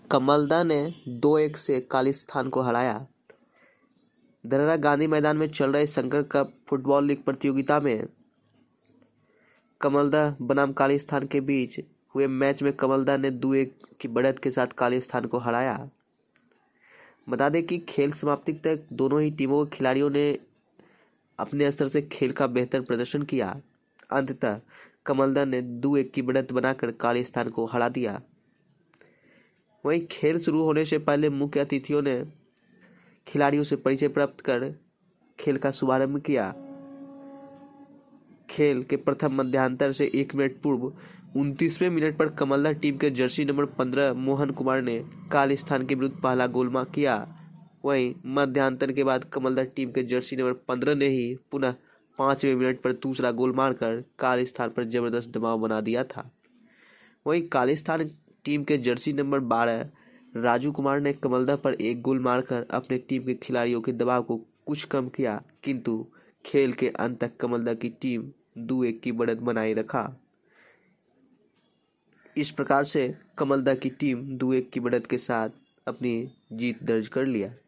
कमलदा ने 2-1 से कालिस्थान को हराया। दररा गांधी मैदान में चल रहे शंकर कप फुटबॉल लीग प्रतियोगिता में कमलदा बनाम कालिस्थान के बीच हुए मैच में कमलदा ने 2-1 की बढ़त के साथ कालिस्थान को हराया। बता दें कि खेल समाप्ति तक दोनों ही टीमों के खिलाड़ियों ने अपने स्तर से खेल का बेहतर प्रदर्शन किया। अंततः कमलदा ने 2-1 की बढ़त बनाकर कालिस्थान को हरा दिया। वहीं खेल शुरू होने से पहले मुख्य अतिथियों ने खिलाड़ियों से परिचय प्राप्त कर खेल का शुभारंभ किया। खेल के प्रथम मध्यांतर से 1 मिनट पूर्व 29वें मिनट पर कमलदा टीम के जर्सी नंबर 15 मोहन कुमार ने कालिस्थान के विरुद्ध पहला गोल किया। वहीं मध्यांतर के बाद कमलदा टीम के जर्सी नंबर 15 ने ही पुनः 5वें मिनट पर दूसरा गोल मारकर कालिस्थान पर जबरदस्त दबाव बना दिया था। वहीं कालिस्थान टीम के जर्सी नंबर 12 राजू कुमार ने कमलदा पर 1 गोल मारकर अपने टीम के खिलाड़ियों के दबाव को कुछ कम किया, किंतु खेल के अंत तक कमलदा की टीम 2-1 की बढ़त बनाए रखा। इस प्रकार से कमलदा की टीम 2-1 की बढ़त के साथ अपनी जीत दर्ज कर लिया।